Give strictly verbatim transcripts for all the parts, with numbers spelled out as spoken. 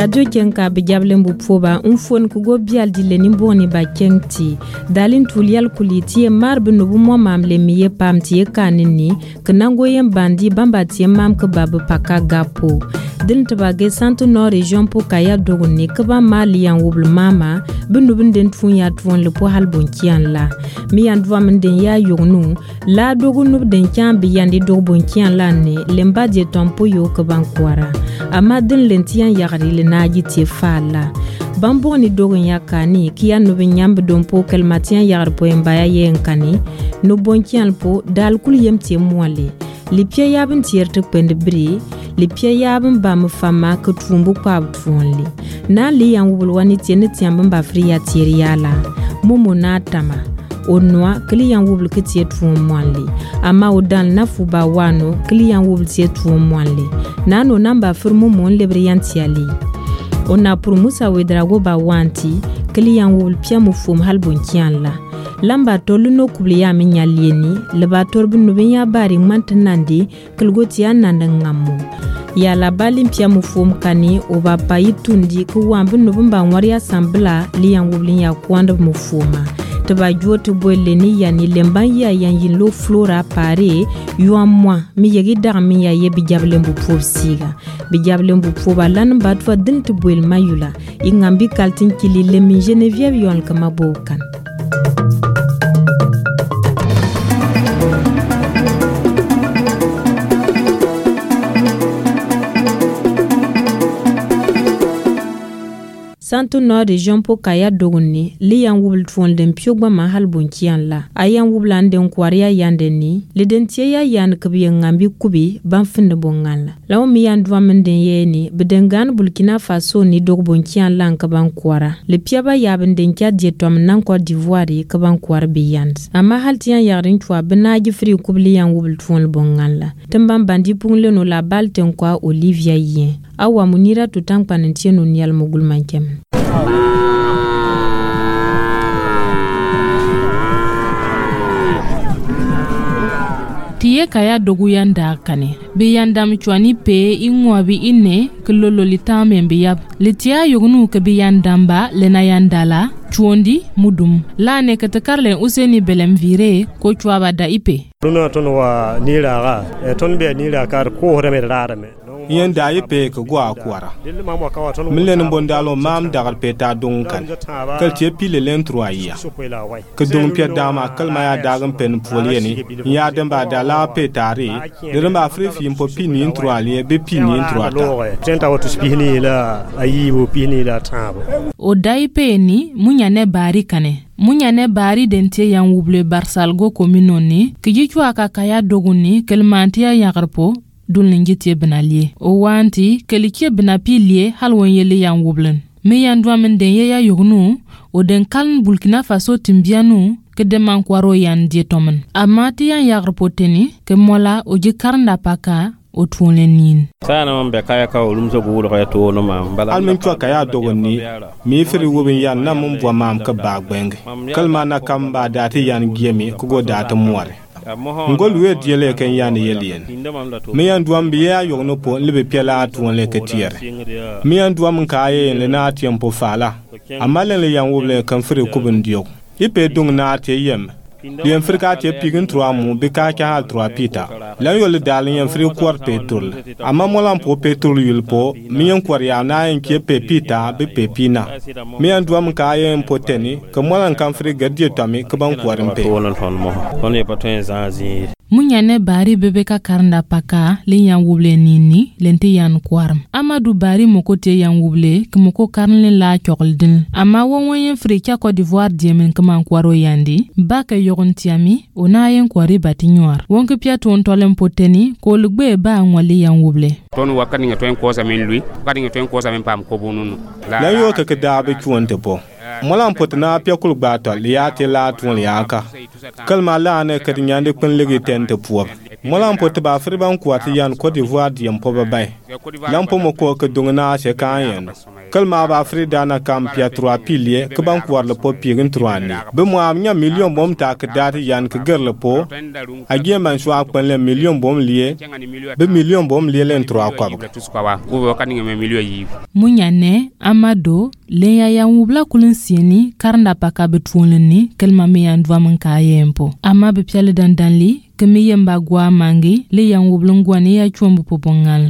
radio kenka be jablen bu poba un fon ku go bial dile ni boni ba kenti dalin tulial kuliti marbe no bu mo mamle miye pamti kanini kanango yem bandi bamba tie mam ke babu paka gapo din tabage santo no region po kaya dogoni ke ba mali yan wubul mama bindu binden tun ya tun le po halbon kian la mi yan dwa menden ya yognu la dogunu den kian bi yandi dogbon kian la ne lemba je tompo yo ke bankwara ama din lentian yagri le naji tie fala bambo ni dogon yakani kiya no be nyambe dompo kelmatian yagar po embaya yenkani no bonkian po dal kul yem tie moale li pia yabin tierte pende bri li pia yabin ba mu fama ko tumbu kwa tfonli na li yan wul wani tiene tiamba ba friya tiriala momo na tama onwa kliyan wul kitie tfon moale ama odan na fuba wano kliyan wul tie tfon moale nano namba firmo mon lebrian tiali ona pour musa wedrago ba wanti kliyan wul pia mu fum halbon kian la lamba toluno kubliya min yalieni leba torbin no binya bari mantanandi kilgoti ananda ngammo ya la balim pia mu fum kani oba payitundi ku wambin no bamba wariya sambla liyan wublin ya kwanda mu fuma taba jotu boeleni yani lemban ya yan lo flora pare yo moi mi yegi dar mi ya yebi jable mbu popsiga bi jable mbu poba lan batwa dint boel mayula ingambi kaltin kili lemi Geneviève yon kama bokan Santo no region po kaya dogoni li yan wubul twon den piogba ma halbon kian la ayan wublan den kwariya yande ni le den tiya yan kabi ngambi kubi ban finde bongal law mi yan dwa men den yeni bedengan Burkina Faso ni dogbon kian lan ka ban kwara le piaba yaben den kya die tom nan Côte d'Ivoire ka ban kwar bi yan amma haltiyan yarin twa benaji fri kubli yan wubul twon bongal la tamban bandi pungle no la balten kwa Olivia yen awa munira tutang panentieno nial mogul mankem tiye kaya dogu yanda kane bi yandam chwani pe ingwabi inne klolo litame mbiyab litia yognu ke bi yandamba lena yandala chwondi mudum la ne katakarle useni belem vire ko chwaba da ipe nuno ton wa nira ga ton be nira kar ko horeme rarame yen da yipe ko gwa kwara milen bondalo mam dagal peta dunkan kaltie pile len troya ke dum pia dama kalma ya dagan pen polieni ya damba dala petari derma afrifi impo pini introalie be pini introata tenta watu spihini la ayibo pini la tabo o daipe ni munya ne bari kane munya ne bari dentie yan wuble barsalgo kominoni kiji chwa kaya doguni kelmantia yagarpo dulin gitie benalie o wanti kelikie benapilie halwon yele yan wublen me yan dwamen den ya yognu o den kaln Burkina Faso timbianu ke de man kwaro yan dietomen amati yan yagrpoteni ke mola o ji karnda paka o tuolenin sana mambe kaya ka ulumso guulo kaya to no mam bala almen twa kaya dogoni mi firi wobin yan na mum bwa mam ka bagbeng kalma na kamba dati yan giemi ko go data muare ngol we diele ken yan yelien me yan duam biya yogno po libe piala tuon le ketiere me yan duam kaye le na tiempo fala amale le yan woble kan fere kubun dio ipe dung na te yem dien frika te pigin trois mu be ka ka hal trois pita la yol dal yan fri kwar petrol amma molam po petrol yul po mi yan kwar ya na yan ke pe pita be pe pina mi yan duam ka yan poteni ko molan kan fri gadie tami ko ban kwar pe wonon ton mo on e patin zanzi munya ne bari bebe ka karnda paka le yan wuble nini lente yan kwarm amadu bari mokote yan wuble kmoko karnle la chokoldin ama wonwon yen frika Côte d'Ivoire diemen kman kwaro yandi baka yogon tiami ona yen kwari batinwar wonke pia ton tolem poteni ko lugbe ba ngwali yan wuble ton wakati ngatwen ko sa men lui wakati ngatwen ko sa men pam ko bununu la yo ka ka dabe chuonte po molam potna pia kul gbato liate la tun liaka kalma la ne ka nyande kun legi tente puob molam pot ba friban kwati yan Côte d'Ivoire diem po ba bay lampo mo ko ka dungna se kan yen kalma ba frida na kam pia trois pilier ke ban kwar le po pirin truani be mo am nya million bom ta ke dat yan ke ger le po agie man so akwen le million bom lié be million bom lié len trois kwa munyane amado le ya ya ngubla kulun sieni karnda paka betwolni kelma me yan dwa man ka yempo ama be piale dan danli ke me yemba gwa mangi le ya ngublun gwani ya chombu popongal.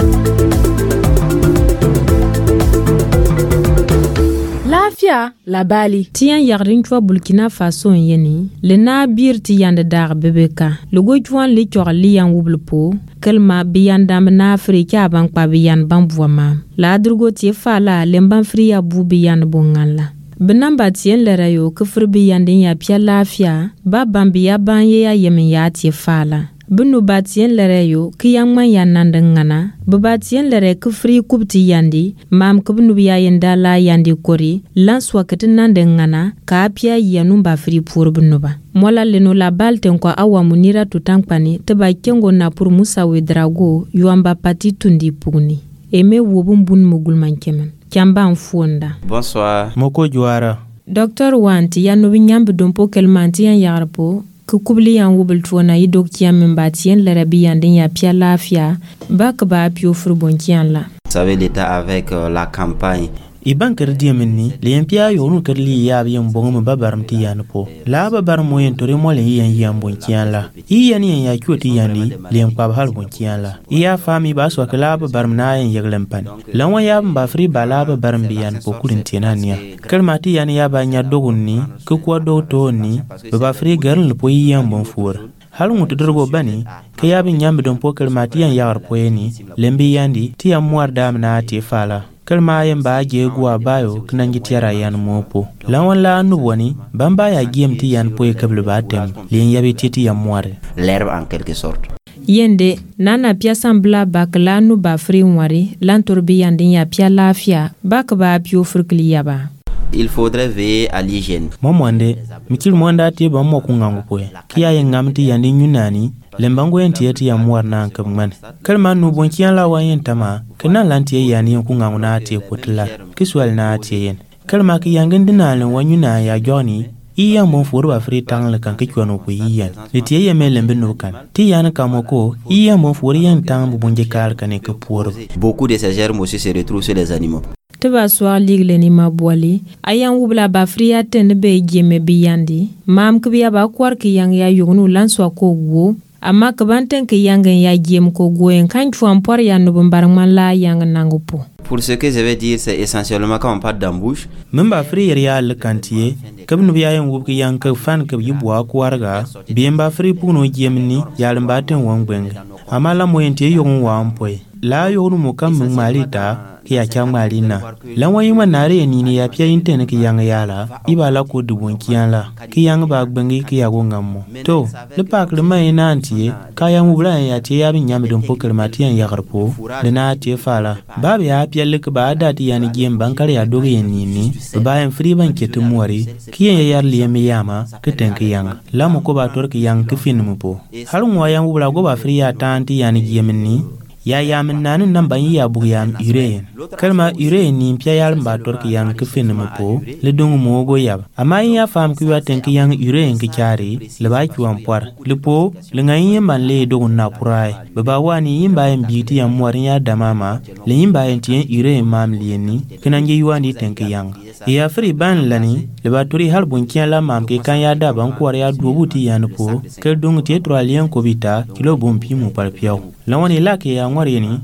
Lafia la bali tiyan yagrin chwa Burkina Faso yeni le na bir ti yanda dar bebeka le go chwan le chor li yan wublupo kelma biyanda na Afrika ban kwa biyan ban buama la durgo ti fala le ban fria bu biyan bongala benamba tien le rayo ke fur biyan din ya pia lafia ba bambiya ban ye ya yemin ya ti fala benu batien lereyo kiyangman yanandangana babatien lere kufri kubti yandi mam kubnu biya yenda la yandi kori lanswa ketinandangana ka apia yanumba fri pour benuba mola leno la balten kwa awa munira tutankpani teba kengo na pour musa we drago yuamba pati tundi pugni eme wobumbun mugulman kemen kyamba mfonda. Bonsoir moko juara Docteur Wanti ya no binyambe dompo kelmanti yan yarpo kubli yan wubul tuona yi doktiyan min batien larabiyan din ya pia lafia bak ba pio furbonkiyan la. Vous savez l'état avec euh, la campagne. Iban kerdi minni liyan pia yonu kerli ya biyan bongo babaram ti yan po la babaram moyen tore mole yan yan bonkiyan la iyan yan ya kyoti yan li liyan pa hal bonkiyan la iya fami ba so kala babaram na yan yaglan pan lanwa ya ba fri bala babaram biyan po kulin tinania kalmati yan ya ba nya dogun ni ko ko do to ni ba fri garl po yan bon fur hal mutu dorgo bani ke ya bin yambe don po kalmati yan yar po ni lembi yandi ti ya muarda na ti fala kalma yan ba ge guwa bayo knan gitiyara yan mopo lawan la nu woni bamba ya giem ti yan poe kablu batem lien yabe titi ya moire l'herbe en quelque sorte. Yende nana pia sambla bak la nu ba fri nwari lantorbi yandin ya pia lafia bak ba pio frukli yaba. Il faudrait veiller à l'hygiène. Momwande mikil mwanda ti ba mo kungangu poe kiya yan ngamti yandin yunani lembango yenti yeti ya muar na kamman kalma nu bonkiyan la wayen tama kana lanti yani yan kungangu na ti potla kiswal na ti yen kalma ki yangin dinalen wanyuna ya joni iya mon furu ba fri tang le kan kikwano ko iyan liti ya melembe no kan ti yana kamoko iya mon furu yan tang bu bonje kal kan ke pour beaucoup de ces germes aussi se retrouvent sur les animaux. Teba soir ligle ni mabwali ayan wubla ba fria ten be geme biyandi mam kbiya ba kwar ki yang ya yugnu lanswa ko go amma kabanten ki yangan ya gem ko goyen kan chuan por ya no bombarman la yang nangopo. Pour ce que je vais dire, c'est essentiellement quand on parle d'embouche. Même ba fri ya le kantier kabnu biya yan wub ki yang ka fan ka yibwa kwarga bien ba fri puno gemni ya lembaten wangben amma la moyente yogun wa ampoy la yognu mo kam malita ki ya kyang marina lanwa yima nare ni ni ya pia intene ki yang yala ibala ko dubon kiyanla ki yang ba gbengi ki ya go ngammo to le pak le mai na antie ka yang ubla ya tie ya bin nyami don poker matian ya garpo de na tie fala ba ya pia le ba da ti yani gem bankar ya doge ni ni ba en free ban ke tumwari ki ya yar le mi yama ke ten ki yang la mo ko ba tor ki yang ki fin mo po hal mo yang ubla go ba free ya tanti yani gem ni ya ya min nanin nan ban ya bu ya ire kalma ire ni pya yar ba tor ki yang ke fin mo po le dung mo go ya amma ya fam ki wa ten ki yang ire ki chari le ba ki wan por le po le ngai man le do na purai ba ba wani yin ba en biti ya mo ya da mama le yin ba en ti ire mam le ni kinan ji wani ten ki yang ya fri ban lani le ba tori hal bun kian la mam ki kan ya da ban ko ya do buti ya no po ke dung ti tro alien ko bita kilo bom pi mo par piao lawani la ki ya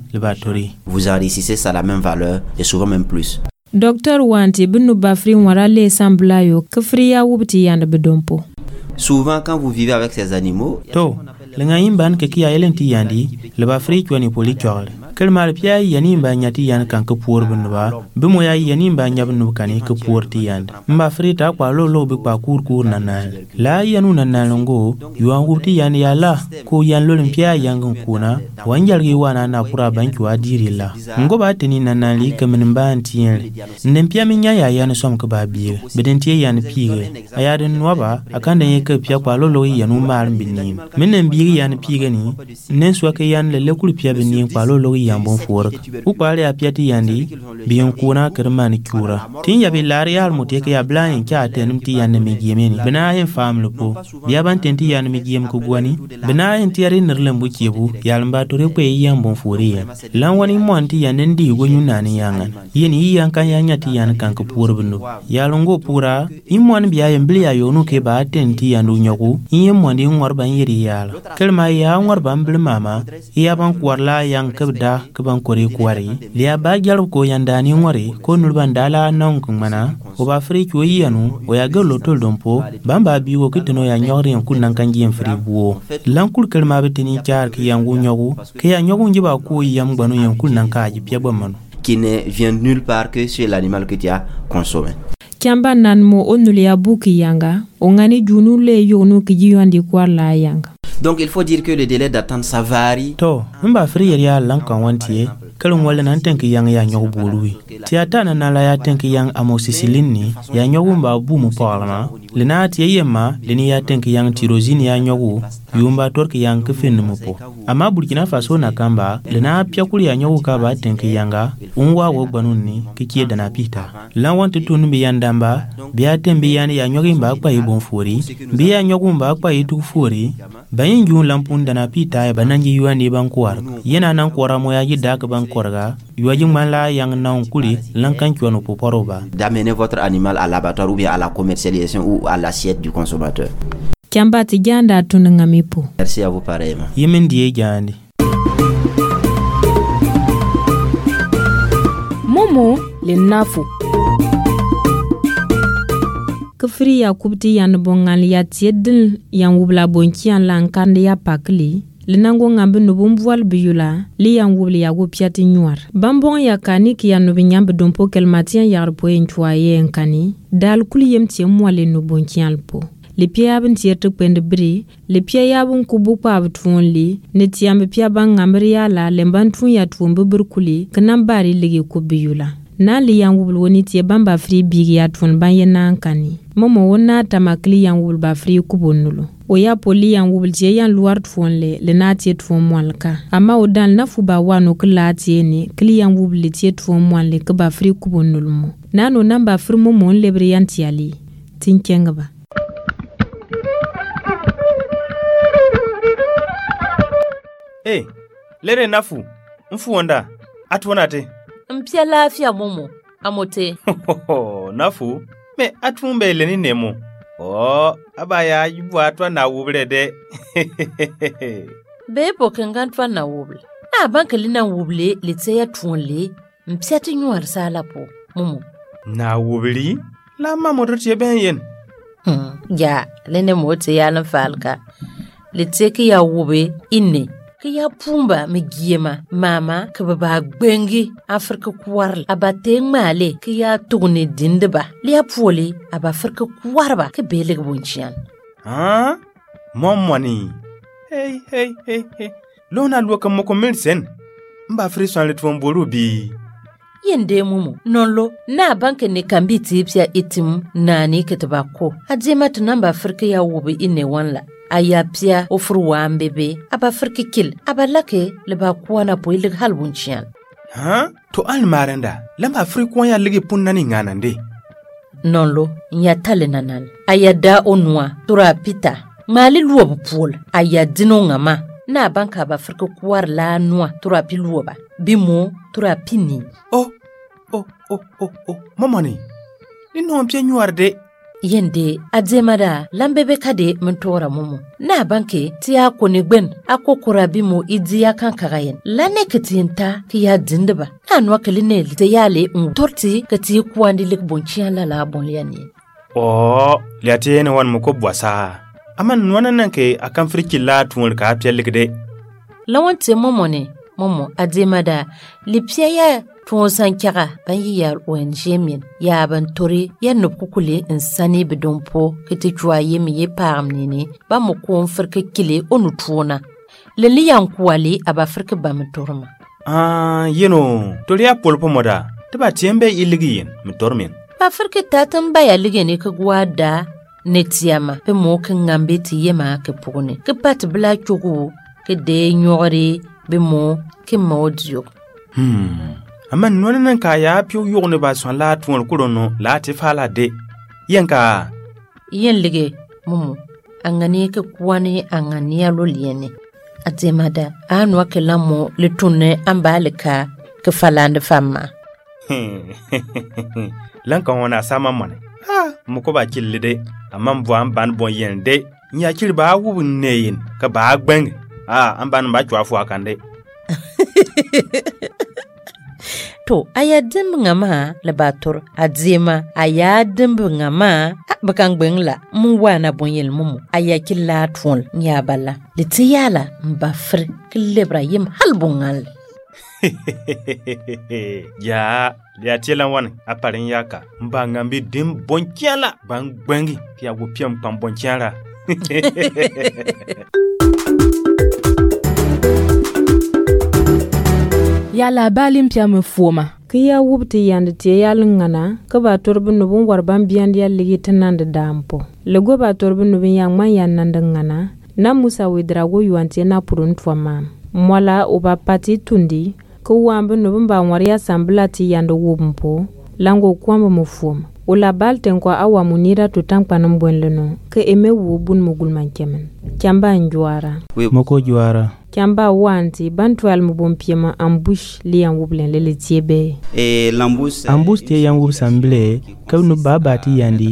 vous enrichissez ça la même valeur et souvent même plus. Docteur Wanti binu bafri wara le samblayo kfri ya wubti yanda bedompo. Souvent quand vous vivez avec ces animaux to lenga yimban ke kiya elenti yandi le bafri kwani poli chorle kelmal pia yani mba nyati yan kan ko pour bunwa bimo ya yani mba nyabnu kan ko pour ti yand mba frita kwa lo lo bi kwa kur kur nanal la yanu nanal ngo yuan wubti yan ya la ko yan lo pia yangun kuna wanjal gi wana na pura banki wa dirila ngo ba tini nanali kamin mba antien ndem pia minya ya yan som ko ba biye bedenti yan pige ayadin waba akanda ye ke pia kwa lo lo yanu mal binim minen bi ligi yan pigani nen so ke yan le lekul pia be ni kwalo lo yan bon for u kwale ya pia ti yandi biyon kuna kerman kura tin ya be larial mutek ya blain kya tenim ti yan me giemeni bina yin family po biya ban tenti yan me giem ko gwani bina yin tiari nerlem bu kiebu yalmba tore ko yan bon foriya lan wani monti yan ndi gonyu nani yangan yin yi yan kan yan yati yan kan ko pur binu yalongo pura imon biya yin blia yonu ke ba tenti yan du nyoku yin mondi ngor ban yiri yala kelma ya ngor ban bil mama ya ban kwarla yang kebda ke ban kore kwari liya ba jar ko yandani ngori ko nulban dala non kumana o ba fri ko yanu o ya gelo tol dompo bamba biwo kitino ya nyori en kunan kan gien fri buo lankul kelma betini char ki yangu nyogu ke ya nyogu njiba ko yam gbanu yan kunan ka ji pia bomano qui ne vient nulle part que c'est l'animal que tu as consommé. Kiamba nanmo onulia buki yanga ongani junu le yonu ki yandi kwa la yanga. Donc il faut dire que le délai d'attente ça varie. To mba fri ya lankan wantie kalon wala nan tenki yang ya nyogu bului tiata na nala ya tenki yang amoxicillin ya nyogu mba bu mu parlama lena tie yema leni ya tenki yang tirosine ya nyogu yumba torki yang kefin mu po ama Burkina Faso na kamba lena pia kuli ya nyogu ka ba tenki yanga unwa wo banunni kikie dana pita lan wanti tunu bi yandamba biya tembi yani ya nyogu mba kwa ibon fori biya nyogu mba kwa itu fori bayin jun lampun dana pita ya bananji yuani bankwar yena nan kwara mo ya yida ka ban korga yuaji mala yang naun kuli lankan chuano poporoba d'amener votre animal à l'abattoir ou bien à la commercialisation ou à l'assiette du consommateur. Kiamba tijanda tunangamipo. Merci à vous pareillement. Yemen die jandi. Momo le nafu. Kefri ya kubti yan bongan ya tiedin yan wubla bonkian lankande ya pakli. Linango ngambe nubumbual biyula li yang wubli ya gupiati nyuar. Bambon ya kani ki ya nubi nyambe dompo kelmatian ya rpo enchwaye enkani. Dal kuli yem tie mwale nubonkian lpo. Le pia yabin tie tukpende bri, le pia yabin kubupa abtuon li, ne tiambe pia bang ngambe ya la lembantun ya tuombe burkuli, kanambari ligi kubiyula. Na li yang wubli woni tie bamba fri bigi ya tuon banye na ankani. Momo wona tamakli yang wubli ba fri kubonulu. Oya poli yang wubli tie yang luar tuon le, le na tie tuon mwalka. Ama odan na fuba wano kila tie ni, kli yang wubli tie tuon mwale keba fri kubonulu mo. Nano namba fri momo nlebri yang tiali. Tinkengaba. Hey, lere nafu, mfu wanda, atu wanate. Mpia lafiya momo, amote. Nafu, me atu mbele ni nemo. Oh, abaya yubu atwa na wuble de. Bebo kengantwa na wuble. Na bankali na wuble litseya tuonle, mpia tinyuar sala po, momo. Na wubli? La mamodotie ben yen. Hmm, ya, lene mote ya nafalka. Litseki ya wube inne. Kaya pumba megiema mama kababa gbengi Afrika kwarl abate male kaya tugni dindeba liya poli aba Afrika kwarba ke beleg bonchian ha momoni hey hey hey hey lona luka moko milsen mba frison le twon bolubi yende mumu nonlo na banke ne kambi tipsia itim nani ketbako ajema tunamba Afrika ya wubi ine wanla ayapia ofruwa mbebe aba firkikil aba lake leba kuwana po ilig halbunchian ha to almaranda lamba frikwan ya ligi punnani nganande nonlo nya talenanan ayada onwa tura pita mali luobu pol ayadino ngama na banka ba firkukwar la nwa tura piluoba bimo tura pini oh oh oh oh oh mamani ni no mpia nyuarde yende adzemada lambebe kade mentora mumu na banke tiya koni gben akokora bimo idiya kan kagayen lane kitinta kiya dindaba anwa keline te yale un torti kati kwandi lik bonchian la la bonliani oh liate ne wan mako bwasa aman wana nanke akan friki la tunul ka apia likde lawante momone momo adzemada lipia ya Tuon sankara ban yi yar O N G min ya ban tori ya nup kukule insani bidonpo kiti jwa ye mi ye param nini ba mo ko firke kile onu tuona le liyan kuwale aba firke ba mitorma ah yeno tori ya polpo moda taba tiembe iligiyen mitormen ba firke tatan ba ya lige ne ka gwada netiama pe mo ke ngambe ti yema ke pugune ke pat bla chugu ke de nyori be mo ke modio hmm amma non nan ka ya piu yo ne ba son la tuon kurono la ti fala de yanka yen lige mumu angani ke kwani angani alo liene atemada anwa ke lamo le tunne ambalika ke falande fama lan kan wana sama mane ha mu ko ba kille de amma bu an ban bon yen de nya kiri ba wu neyin ka ba gbeng ah an ban ba twa fu akande to ayadim ngama le batur adzema ayadim ngama bakang bengla mu wana bonyel mumu ayakilla twon nyabala le tiyala mbafre kilebra yim halbungal ya ya tielan wan aparin yaka mba ngambi dim bonkiala bang bangi pia wo piam pam bonkiala ya la balim pia me foma kiya wubti yande te yalin ngana ka ba torbi nubun warban biyan ya ligi tanan da dampo lego ba torbi nubun yang man yan nan da ngana na musa wedrago yuante na purun twama mwala oba pati tundi ko wambe nubun ba wariya sambla ti yande wubmpo lango kwamba mufuma ula balten kwa awa munira tutang panam bwenleno ke eme wubun mugul mankemen kyamba njwara moko jwara kyamba wanti bantwal mubompiema ambush liyan wublen lele tiebe e lambus ambush te yang wub samble kawnu babati yandi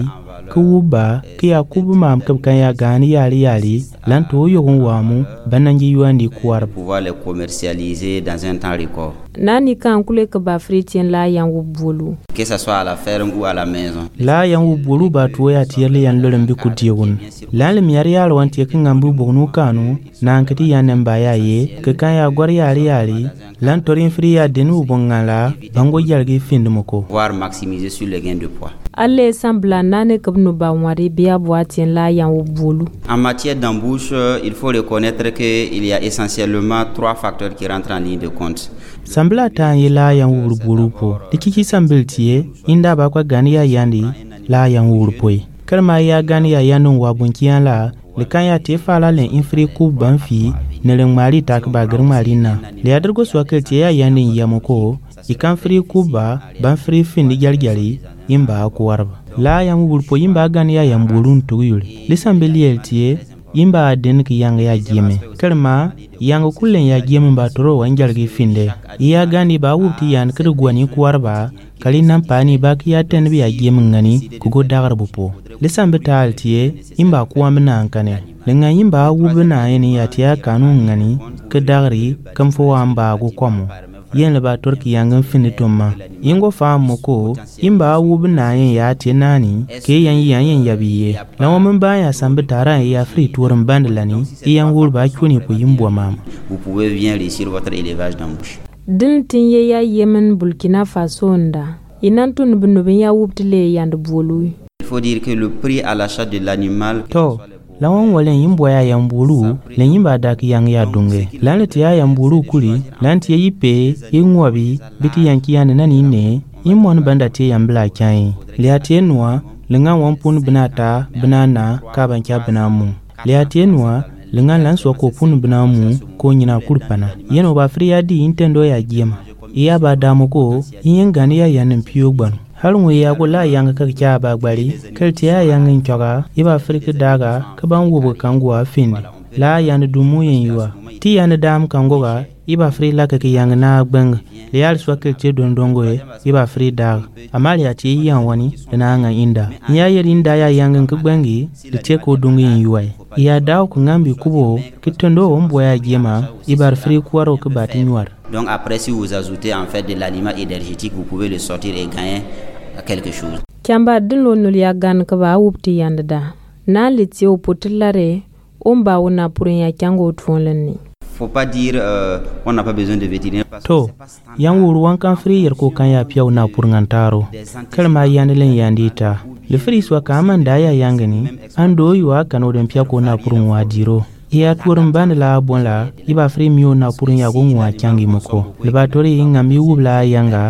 kuba kiya kubu mam kab kan ya gani yali yali lanto yogun wamu bananji yuandi kwar pouvoir les commercialiser dans un temps record nani kan kule ka ba fritien la yang wubulu que ça soit à la ferme ou à la maison la yang wubulu ba to ya tiyele yan lolem bi kutiyegun la le miyar yar wanti kin ngambu bonu kanu nan kati yanen ba yaye ke kan ya gor yali yali lan torin fri ya denu bongala bango yalgi findumoko pouvoir maximiser sur les gains de poids alle sambla nane kabnu ba wari biya boatien la yang wubulu en matière d'embauche il faut reconnaître que il y a essentiellement trois facteurs qui rentrent en ligne de compte sambla ta yila yang wubulu po dikiki sambiltiye inda ba kwa gani ya yandi la yang wubulu kalma ya gani ya yanun wabunkiyan la le kan ya te fala len infri ku banfi ne le mari tak ba garmalina le adargo swakelti ya yanin yamoko ikan fri kuba ban fri findi jalgali imba ko warba la yang wulpo imba gani ya yambulun tuyuli lisambeli eltie imba den ki yang ya jime kalma yang kullen ya jime ba toro wanjalgi finde iya gani ba wuti yan kirgwani ko warba kali nan pani ba ki ya ten bi ya jime ngani ku go dagar bupo lisambe taltie imba kuwa mina ankane lenga imba wubina yeni ya tiya kanu ngani ke dagri kam fo amba go komo yen le ba torki yangan finitoma ingo fa moko imba wubina yen ya tinani ke yan yan yabiye lawo mun ba ya sambe tara ya free tourum bandlani yan wul ba kuni ko yimbo mama vous pouvez bien réussir votre élevage d'embauche din tinye ya Yemen Burkina Faso nda inantun binubin ya wubtile yand bolu il faut dire que le prix à l'achat de l'animal to lawon walen yimbo ya yambulu len yimba dak yang ya dunge lanati ya yambulu kuli lanti ya yipe yingwabi biti yanki yana nani ne yimon banda te yambla kyai liati enwa lenga wampun binata binana kaban kya binamu liati enwa lenga lanswa ko pun binamu ko nyina kurpana yeno ba friya di intendo ya giema iya ba damu ko yin gani ya yanin piyo gbanu halun ya go la yang ka kya ba gbari kalti ya yang in choga iba friki daga ka ban wubu kangwa findi la yan dumu yin yuwa ti yan dam kangoga iba fri la ka yang na gbang leal swa kalti don dongo e iba fri daga amali ya ti yan wani dana nga inda nya yeri inda ya yang ka gbangi de te ko dungu yin yuwa ya daw ko ngambi kubo kitondo ombo ya jema ibar fri kwaro ka batin yuwar. Donc après si vous ajoutez en fait de l'aliment énergétique vous pouvez le sortir et gagner quelque chose. Kyamba dinlo nulia gan ka ba wupti yanda na liti o potilare omba wona pour ya kyango tfonlenni. Faut pas dire euh, on n'a pas besoin de vétérinaire parce to yang wuru wankan free yer ko kan ya piaw na pour ngantaro kalma yanelen yandita le free swa kaman da ya yangani ando yuwa kanoden pia ko na pour wadiro iya turum ban la bon la iba free mio na pour ya go ngwa kyangi moko le batori ngami wubla yanga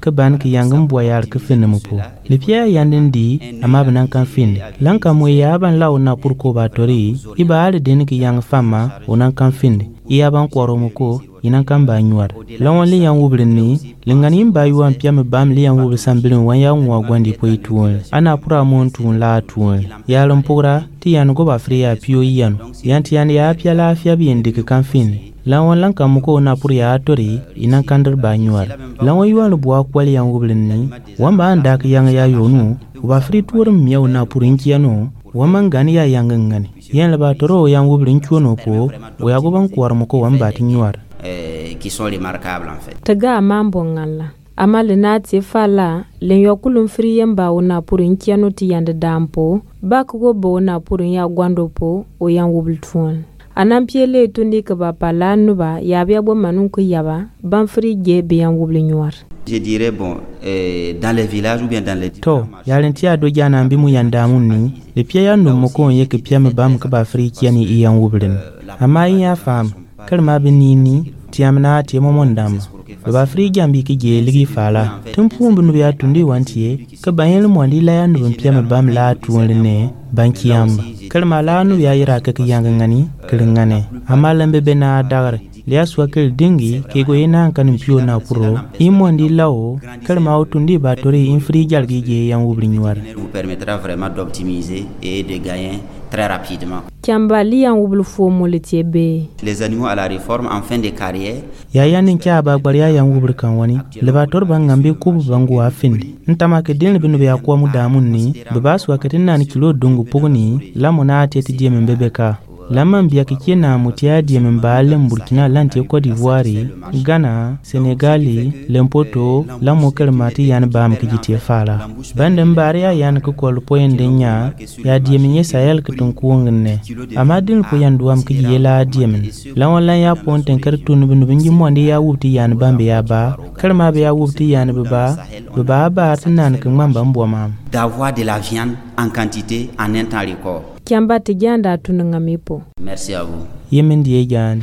ka ban ki yangin boyar ka fin mu po le pia yandin di ama banan kan fin lan ka mo ya ban law na pur ko ba tori iba al den ki yang fama onan kan fin iya ban kwaro mu ko inan kan ba nyuar lawon li yang wubrin ni lingani ba yuan pia me bam li yang wubrin sambilin wan ya ngwa gwandi po ituon ana pura mon tun la tuon ya lon pura ti yan go ba fri ya pio yan yan ti yan ya pia la fia bi indi kan fin lawon lan kam ko na pur ya tori inan kan dar ba nyuar lawon yuan lu bua kwali yang wubrin ni wan ba anda ka yang ya yonu ba fri turum miau na purin kiano waman gani ya yang ngani yan la ba toro yang wubrin chuno ko o ya go ban kwar mo ko wan ba ti nyuar qui sont remarquables en fait. Taga mambo ngala ama le nati fala le yokulum friyem ba ona purin kiano ti yande dampo ba ko bo na purin ya gwando po o yan wubultun anam piele tundi ka ba pala nuba ya bia bo manun ko yaba ban fri ge be yan wubulnyuar. Je dirais bon euh, dans les villages ou bien dans les to yalentia do jana mbi mu yanda munni le pia yando mo ko yeke pia me bam ka ba fri kiani i yan wubulin ama ya fam kalma binini tiamna tiemo mondam ba fri jambi ki je ligi fala tumpu bunu ya tundi wantie ka bayel mondi la yan dum piam bam la tuwne bankiyam kalma la nu ya yira ka yanga ngani kelngane amalambe bena dagar liya swakil dingi ke go ina kan pio na pro imondi lawo kalma tundi ba tori in fri jalgi je yan wubri nyuar vous permettra vraiment d'optimiser et de gagner très rapidement. Kiambali en wublu fo moletiebe. Les animaux à la réforme en fin de carrière. Ya yanin kya ba gbariya yan wubru kan wani. Lebator ban ngambe kubu bangu afindi. Ntama ke din binu be akwa mu damun ni. Baba su akatin nan kilo dungu pugni lamuna tete die membebeka. Laman biya kike na mutiya die membalen Burkina lante Côte d'Ivoire, Ghana, Senegal, Lempoto, lamo kelmati yan bam kijite fala. Bandem baria yan ko kol poendenya ya die menye Sahel kitun kuongne. Amadin ko yan duam kijela die men. Lawon lan ya ponten kartun binu bingi monde ya wuti yan bambe ya ba. Kalma be ya wuti yan baba. Baba ba tanan kan mamba mboma. D'avoir de la viande en quantité en un temps record. Kiamba tijanda tunanga mipo. Merci à vous. Yemen die jan.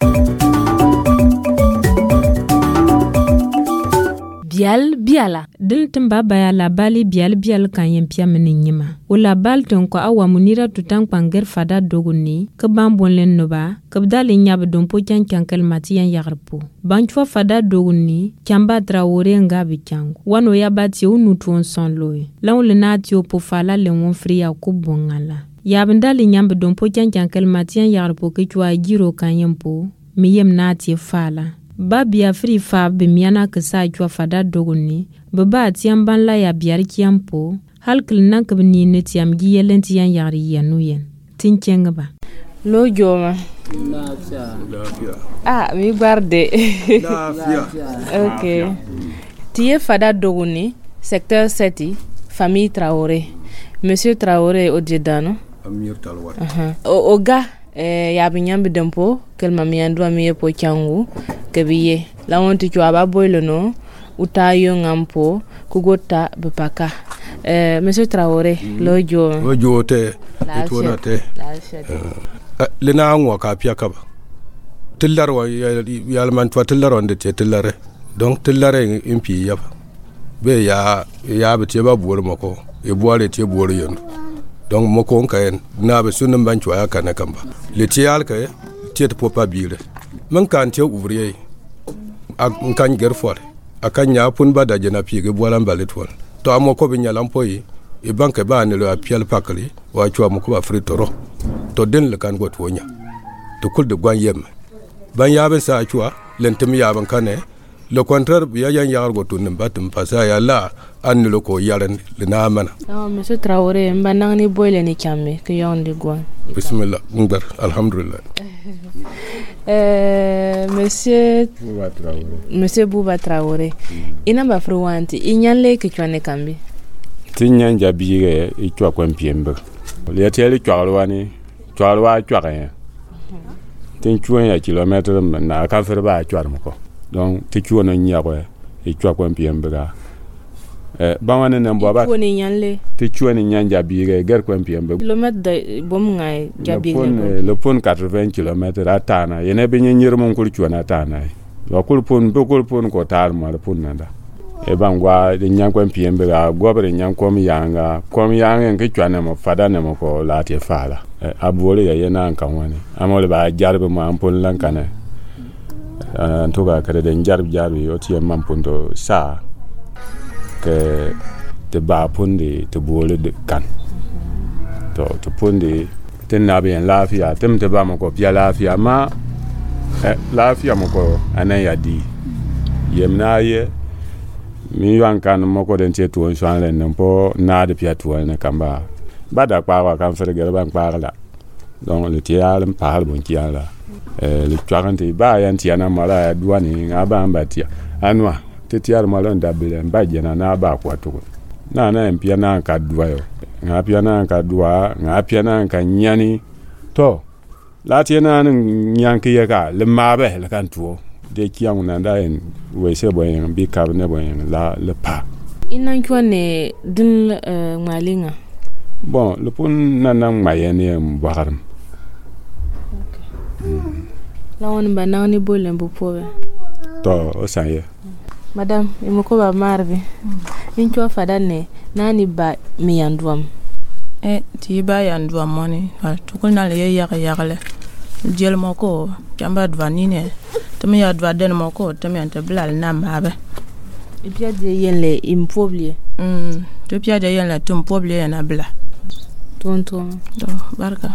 Bial biala dil timba baya la bali bial bial kan yem pia meninyima o la bal ton ko awa munira tutan kwanger fada doguni ke bambon len noba ke bdali nyab don po kyan kyan kalmati yan yagarpo banchwa fada doguni kyamba traore ngabi kyango wano ya bati unu tuon son loy law le natio po fala le won fria ko bongala yabndali nyambe don po kyan kyan kalmati yan yagarpo ke chwa giro kan yempo mi yem nati fala Babia free fab miana ka sa chwa fada doguni baba tiam ban la ya biar kiampo halkil nan ka ni ne tiam gi yelen tian yari yanu yen tinkenga ba lo joma ah mi guarde OK tie fada doguni secteur sept famille Traoré monsieur Traoré Odjedano Amir Talwa uh-huh. Oga eh ya binyambi dempo kelma mi andwa mi po changu kebiye la wonti chwa ba boylo no utayo ngampo kugota bepaka eh monsieur Traoré mm. lojo lojo te etona te le na ngwa ka pia ka ba tillar wa ya man twa tillar on de te tillare donc tillare impi ya be ya ya be te ba buwar mako e buware te buwar yendo donc moko on kayen na be sunan ban chwa ya kana kamba le tial ka te te popa bire man kan te ouvrier ak kan gerfor akan ya pun ba da jana pi ge bolan balet won to amoko be nyalam poyi e banke ba ne lo apial pakali wa chwa moko ba fritoro to den le kan got wonya to kul de gwan yem ban ya ben sa chwa lentem ya ban kane le contraire ya yan ya go to nim batum pasa ya la an lo ko yaran le na mana ah monsieur Traoré mbanang ni boyle ni chamme ke yon de gwan bismillah ngbar alhamdulillah euh monsieur Bouba Traoré monsieur Bouba Traoré mm. ina ba fruwanti inyanle ke chwane kambi tinyan jabige i chwa kwampiembe le tele chwarwani chwarwa chware tin chwen ya kilometre na ka fer ba chwar mko donc ti chwo no nyakwe i chwa kwampiembe ga eh bawane ne mbo ba woni nyanle ti chwo ni nyanja bige ger kwampiembe kilomètre de bom ngai jabige le pon quatre-vingts kilomètres atana yene be nyir mon kul chwo na tana lo kul pon be kul pon ko tar mo le pon nanda e bangwa de nyang ko piembe ga gobre nyang ko mi yanga ko mi yanga en ke twana mo fada ne mo ko la te fala abole ya yana kan wani amole ba jarbe mo ampol lan kana an to ga kare den jarbe jarbe o ti man punto sa ke te ba pundi te bole de kan to to pundi ten na bien lafiya tem te ba mo ko pia lafiya ma lafiya mo ko anan ya di yemna ye mi yan kan mo ko den che tuon swan len po na de pia tuon ne kamba bada kwa wa kan fer gere ban kwa la donc le tial pa bon tiala eh le tuarante ba yan tiana mala duani ngaba mbatia anwa te tial mala ndabele mbaje na na ba kwa to na na mpia na ka duwa yo ngapia na ka duwa ngapia na ka nyani to la tiana nyanke ye ka le mabe le kan tuo de kiang na da en we se boyen bi kabne boyen la le pa inan kwane din malinga bon le pon nanang mayene mbaram la won ba nawni bolen bo pobe to o sanye madam imoko ba marbe in ko fadane nani ba mi yanduam eh ti ba yanduam moni tukul na le yaga yaga jel moko kamba dvanine tumi ya dvaden moko tumi ante blal na mabe e pia de yenle impoblie mm to pia de yenle tum poblie na bla tonto do barka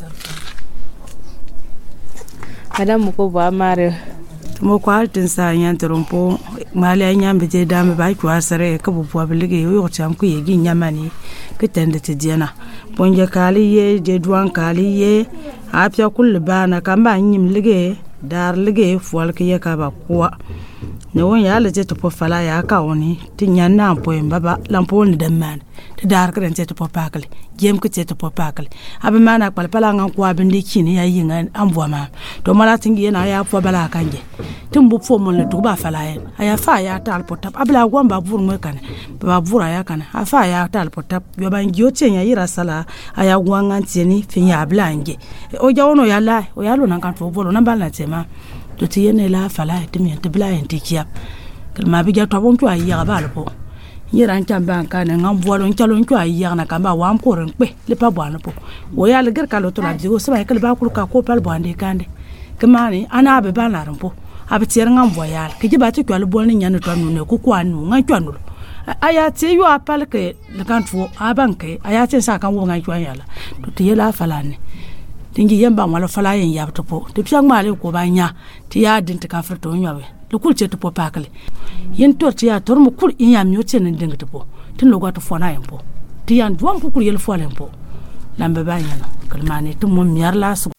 madam ko ba mare mo ko altin sa yan trompo mali anyam bije dame ba ko asare ka bu poblige yo cham ku yegi nyamani kitende te diana bonje kali ye je duan kali ye apya kullu bana kamba nyim lige dar lige fwal ke ka ba kwa ne won ya le to po fala ya ka woni tinyan na po mbaba lampo ni demman te dar kren te po pakali jem ke te po pakali abe mana pal pala ngan kwa bindi kini ya yinga ambo ma to mala tingi na ya po bala kanje tumbu fo mon le to ba fala ya aya fa ya tal po tap abla gwamba bur mo kan ba bura ya kana afa ya tal po tap yo ban gyote ya yira sala aya gwangan tieni fin ya blange o jawono ya la o ya lo nan kan to bolo nan bala tema to tiene la fala timi te bla entikia kalma bi jato bon to ayi ba lo yira ntamba kan ngam bolo ntalo nto ayi na kamba wa am ko ren pe le pa bwana po o ya le ger kalo to la bigo saba kal ba kul ka ko pal bwande kande kamani ana be ba la rampo abitier ngam boyal ke jiba ti kwal bol ni nyane to anu ne ku ku anu ngan twanu aya ti yo apal ke le kan fu abanke aya ti sa kan wo ngan twan yala to ti yela falane tingi yamba wala fala yen yab to po to piang male ko ba nya ti ya din ta ka ferto nyawe le kul che to po pakale yen to ti ya tor mo kul in ya mi o chen ndeng to po tin lo ga to fona yen po ti yan duam ku kul yel fo len po lambe ba nya no kalmane to mo miar la su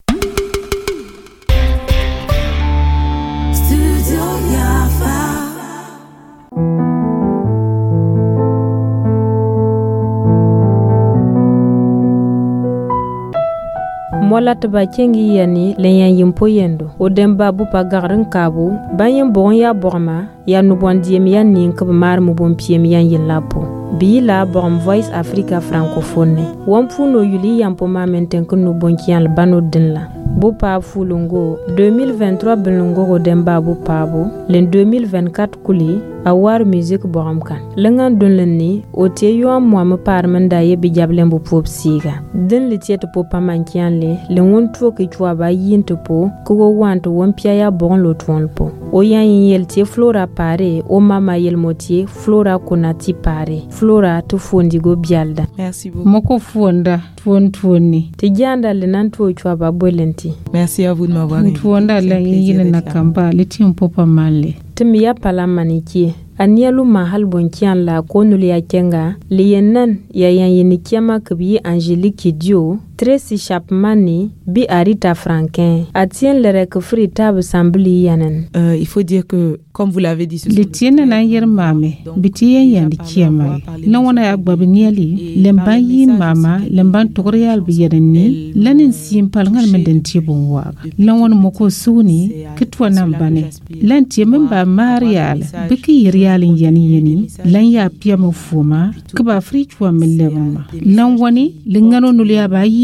mola taba kengi yani lenyan yimpo yendo o demba bu pa garin kabu bayen bon ya borma ya no bon diem ya nin kab mar mu bon piem yan yin lapo bi la bon voice africa francophone won funo yuli yampo ma menten ko no bon kian bano din la bu pa fulungo deux mille vingt-trois belungo go demba bu pa bu len deux mille vingt-quatre kuli awar musique boram kan lengan don lenni o te yo mo am par manda ye bi jablen bu pop siga den le tiet po pa mankian le le won to ke chwa ba yin to po ko go want won pia ya bon lo ton po o yan yel te flora pare o mama yel motie flora konati pare flora to fondi go bialda merci beaucoup moko fonda fon foni te janda le nan to chwa ba bolenti merci à vous de m'avoir invité fonda la yin na kamba le tim popa male timi ya pala maniki anielu mahal bonkian la konul ya kenga liyenan ya yan yinikiama kbi Angélique Dio Tracy Chapmani bi Arita Franquin atien le rekfri tab sambli yanen euh, il faut dire que comme vous l'avez dit le tienne na yer mame bitiye yandi kiama la wana ya gbabniali lemba yin mama lemban togrial bi yenni lanin simpal ngal menden tibon wa la wana moko suni kitwa nambane lan tiemem ba marial biki yalin yani yani lan ya pia mo fuma kba fri chwa mellema lan wani lingano nulia ba yin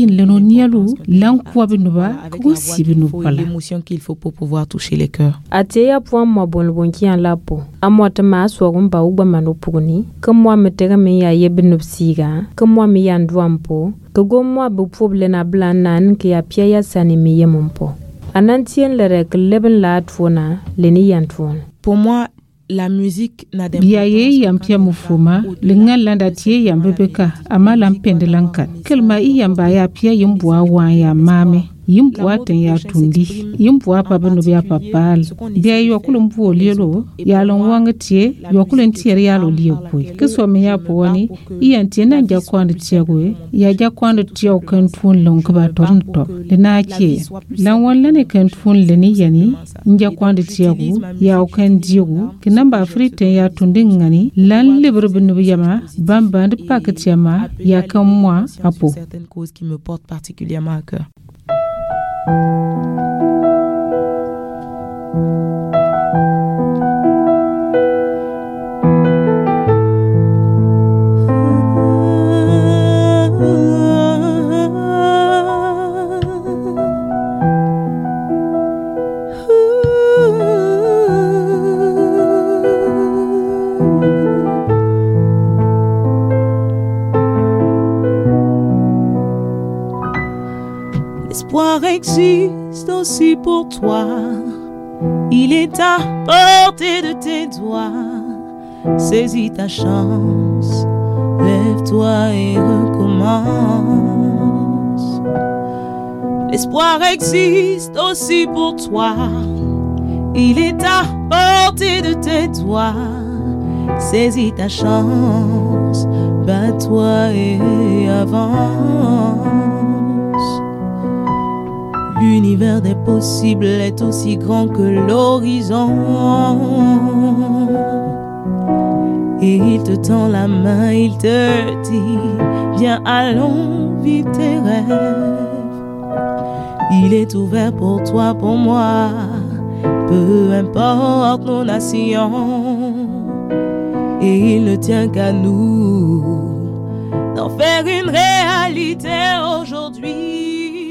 yin leno nialu lan kwa binuba ko si binubala l'émotion qu'il faut pour pouvoir toucher les cœurs. Ateya point mo bon bon ki an la po. Amota ma so gumba ugba manopugni. Ke mo metega me ya yebenupsiga. Ke mo me ya ndwampo. Ke go mo bu problem na blanan ke ya pia ya sani me yemompo. Anantien le rek leben la atfona leni yantfon. Pour moi, la musique n'a d'importance. Biaye yampia mufuma linga landa tie yambebeka ama lampende lankat. Kelma i yamba ya pia yumbwa wa ya mame. Yimbwa ten ya tundi yimbwa pa beno bia papal bia yokulu mpu olielo ya longwanga tie yokulu ntiere ya lo liepwe keso me ya poni iyantie na ja kwanda tiegwe ya ja kwanda tiyo kantun long ba tornto le na tie la wala ne kantun le ni yani nja kwanda tiegu ya okan diegu kinamba afrite ya tundi ngani lan libre beno bia ma bamba de paket ya ma ya kamwa apo certaines causes qui me portent particulièrement à cœur. L'espoir existe aussi pour toi. Il est à portée de tes doigts. Saisis ta chance. Lève-toi et recommence. L'espoir existe aussi pour toi. Il est à portée de tes doigts. Saisis ta chance. Bats-toi et avance. L'univers des possibles est aussi grand que l'horizon. Et il te tend la main, il te dit: viens, allons, vive tes rêves. Il est ouvert pour toi, pour moi, peu importe nos nations. Et il ne tient qu'à nous d'en faire une réalité aujourd'hui.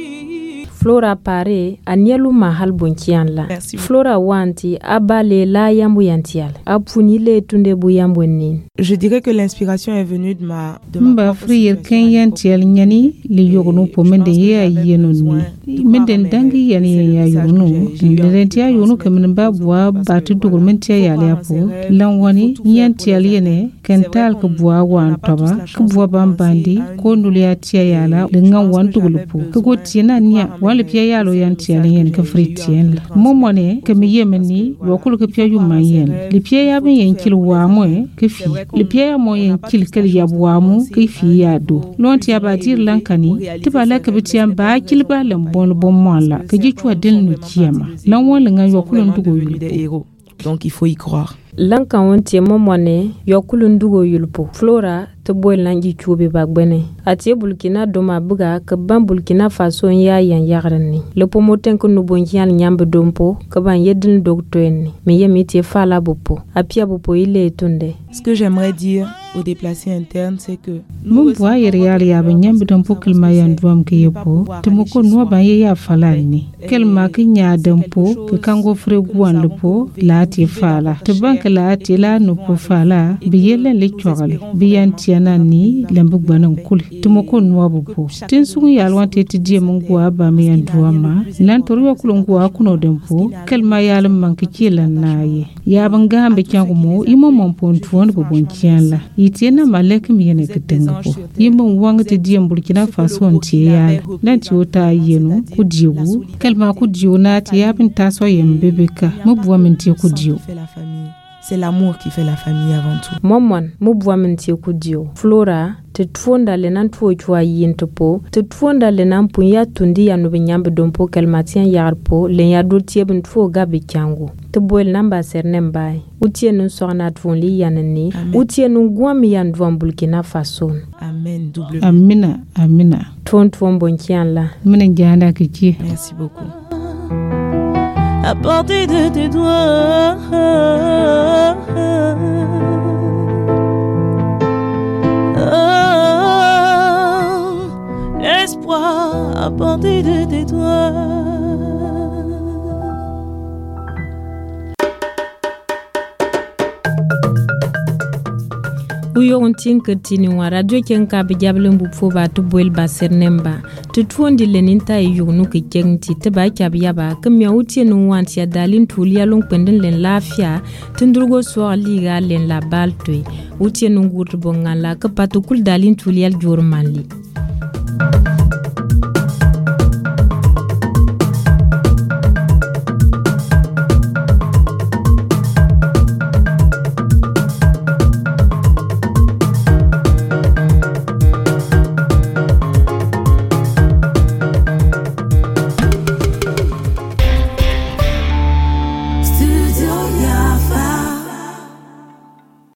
Flora pare anielu mahal bonkian la. Flora wanti abale la yambu yantial. Apuni le tunde bu yambu nin. Je dirais que l'inspiration est venue de ma de ma Mba frier ken yantial nyani li yogonu po mende ya yenu ni. Mende dangi yani ya yogonu. Mende ya yogonu kemen ba bua batu dugul mentia ya le apo. Lan wani yantial yene kental ke bua wan toba ke bua bambandi ko nulia tia ya la lenga wan dugul po. Ke go tiena nya le pia yalo yantial yen ke fritien momone ke mi yemeni yokul ke pia yuma yen le pia ya ben yen kil wa mo ke fi le pia ya mo yen kil kel ya wa mo ke fi ya do lonti ya badir lankani te bala ke bitiam ba kil ba lam bon bon mo la ke ji chwa del no kiama lan won nga yokul ndugo yu donc il faut y croire. Lanka wonte momone yokul ndugo yulpo Flora te boy langi chubi bagbene atie Burkina doma buga ke ban Burkina Faso ya yan yagrani le pomoten ko nubonjian nyambe dompo ke ban yedin doktoeni me yemiti fala bopo apia bopo ile tunde. Ce que j'aimerais dire aux déplacés internes, c'est que mon bois yerial ya benyambe dompo kelma yan duam ke yepo te moko no ba ye ya falani kelma ke nya dompo ke kango freguan lepo la ti fala te ban ke la ti la no po fala biyele le chogale biyanti ni lembu gbanan kul tumoko nuwa bupo tin sungu yalwan tete die mungwa ba me yanduama lan toru kul ngwa kuno dempo kelma yal manki kilan naye ya banga ambe kyangu mo imo mompontuon bo bonkiala yitiena malek mi yene ketengo yimo wanga te die Burkina Faso ntie ya lan ti ota yenu kudiwu kelma kudiwu na ti yabin taso yembebeka mubwa menti kudiwu. C'est l'amour qui fait la famille avant tout. Momon, mubwa menti kudio. Flora, te tuonda le nan tuo chua yintopo, te tuonda le nan punya tundi ya nubinyambe dompo kelmatien yarpo, le ya dotie bentuo gabi kyangu. Te boel namba sernembai. Utie nun sorna tvonli yanani, utie nun guami yan dwan Burkina Faso. Amen, double. Amina, amina. Tuon tuon bonkian la. Mene janda kiki. Merci beaucoup. À portée de tes doigts. Oh, l'espoir à portée de tes doigts. Uyo untin ketini wa radio kenka bijable mbupfo ba to boil ba sernemba to tuondi leninta yugnu ke jengti te ba kyabiya ba kamya utie no wanti ya dalin tulia long penden len lafia tundurgo so liga len la baltwe utie no ngurbo ngala ka patukul dalin tulia jormanli